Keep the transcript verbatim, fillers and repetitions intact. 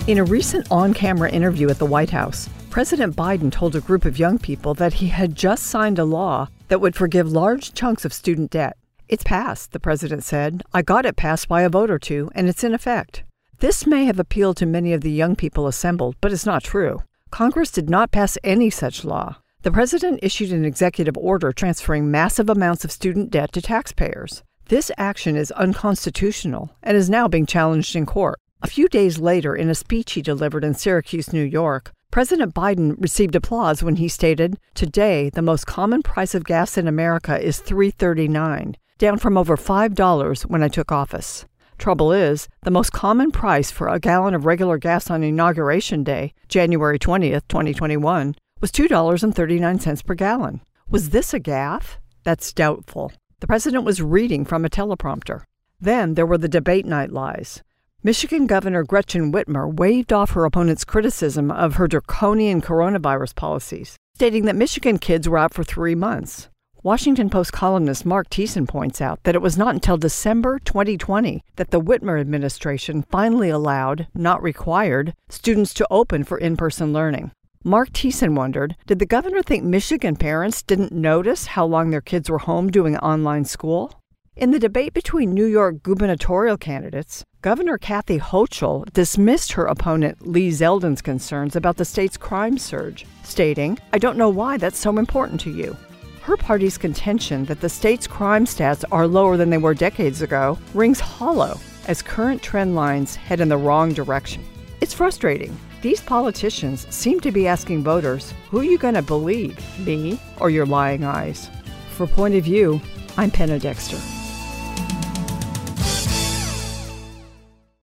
In a recent on-camera interview at the White House, President Biden told a group of young people that he had just signed a law that would forgive large chunks of student debt. It's passed, the president said. I got it passed by a vote or two, and it's in effect. This may have appealed to many of the young people assembled, but it's not true. Congress did not pass any such law. The president issued an executive order transferring massive amounts of student debt to taxpayers. This action is unconstitutional and is now being challenged in court. A few days later, in a speech he delivered in Syracuse, New York, President Biden received applause when he stated, "Today, the most common price of gas in America is three dollars and thirty-nine cents, down from over five dollars when I took office. Trouble is, the most common price for a gallon of regular gas on Inauguration Day, January twentieth, twenty twenty-one, was two dollars and thirty-nine cents per gallon. Was this a gaffe? That's doubtful." The president was reading from a teleprompter. Then there were the debate night lies. Michigan Governor Gretchen Whitmer waved off her opponent's criticism of her draconian coronavirus policies, stating that Michigan kids were out for three months. Washington Post columnist Mark Thiessen points out that it was not until December twenty twenty that the Whitmer administration finally allowed, not required, students to open for in-person learning. Mark Thiessen wondered, did the governor think Michigan parents didn't notice how long their kids were home doing online school? In the debate between New York gubernatorial candidates, Governor Kathy Hochul dismissed her opponent Lee Zeldin's concerns about the state's crime surge, stating, "I don't know why that's so important to you." Her party's contention that the state's crime stats are lower than they were decades ago rings hollow as current trend lines head in the wrong direction. It's frustrating. These politicians seem to be asking voters, who are you going to believe, me or your lying eyes? For Point of View, I'm Penna Dexter.